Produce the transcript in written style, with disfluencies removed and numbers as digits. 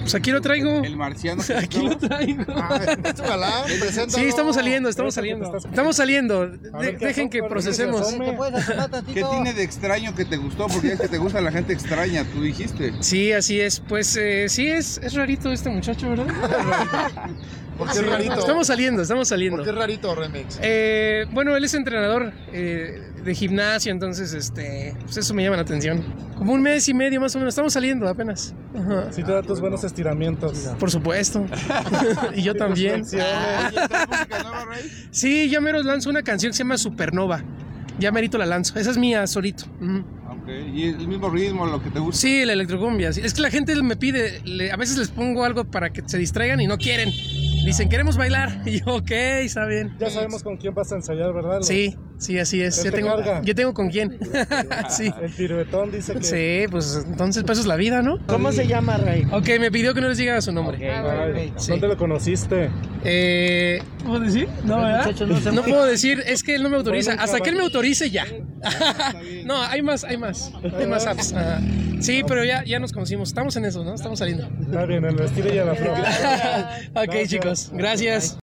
Pues aquí lo traigo. El marciano. Aquí lo traigo. Sí, estamos saliendo. Estamos saliendo. Dejen que procesemos. ¿Qué tiene de extraño que te gustó? Porque es que te gusta la gente extraña, tú dijiste. Sí, así es. Pues sí, es rarito este muchacho, ¿verdad? ¿Por qué rarito? Estamos saliendo. ¿Por qué rarito, Remix? Bueno, él es entrenador de gimnasio, entonces pues eso me llama la atención. Como un mes y medio más o menos, estamos saliendo apenas. Ajá. Sí te da tus buenos estiramientos. Por supuesto. Y yo también. Sí, ya mero lanzo una canción que se llama Supernova. Ya merito la lanzo. Esa es mía, solito. Okay. ¿Y el mismo ritmo, lo que te gusta? Sí, la electrocumbia. Sí. Es que la gente me pide, a veces les pongo algo para que se distraigan y no quieren. Dicen, queremos bailar. Y yo, ok, está bien. Ya sabemos con quién vas a ensayar, ¿verdad? Sí, así es. Yo tengo con quién. Sí. El piruetón dice que... Sí, pues entonces pues eso es la vida, ¿no? ¿Cómo se llama, Rey? Ok, me pidió que no les diga su nombre. Ay, Sí. ¿Dónde lo conociste? ¿Puedo decir? No, ¿verdad? No puedo decir, es que él no me autoriza. Hasta que él me autorice, ya. No, hay más apps. Sí, pero ya nos conocimos. Estamos en eso, ¿no? Estamos saliendo. Está bien, el vestido y a la flor. Ok, chicos. Gracias.